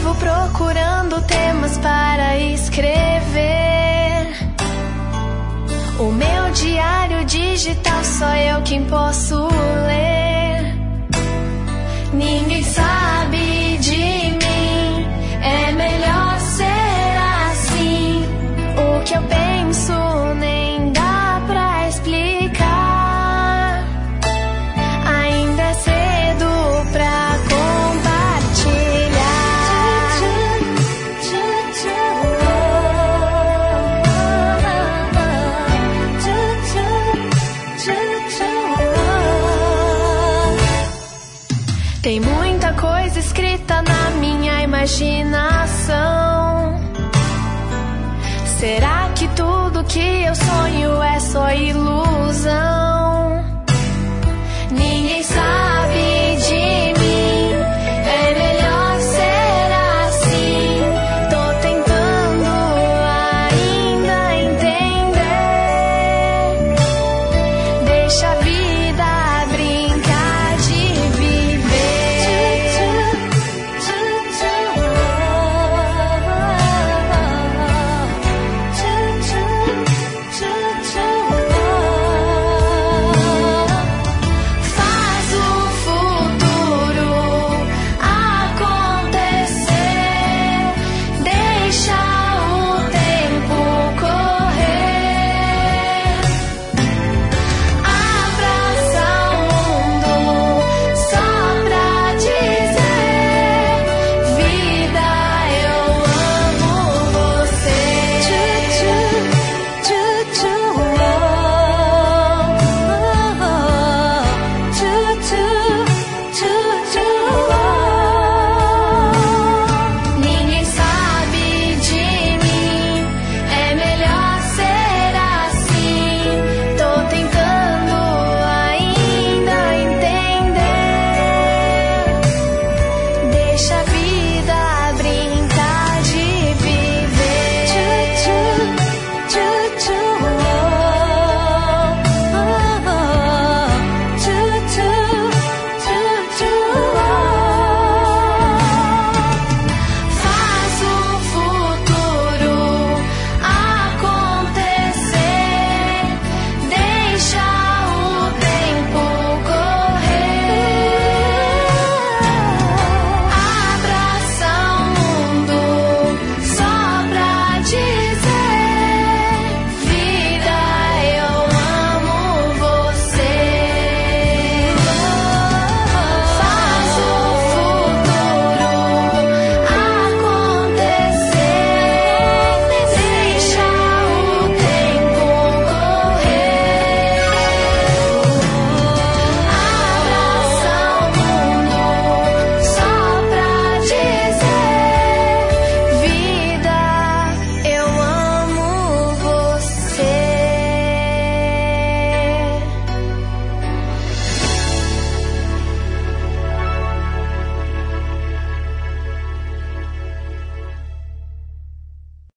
vivo procurando temas para escrever. O meu diário digital, só eu quem posso ler. Ninguém sabe de mim, é melhor ser assim. O que eu penso nem dá pra explicar. Ainda é cedo pra compartilhar. Tem muita coisa escrita na minha imaginação. Será que tudo que eu sonho é só ilusão?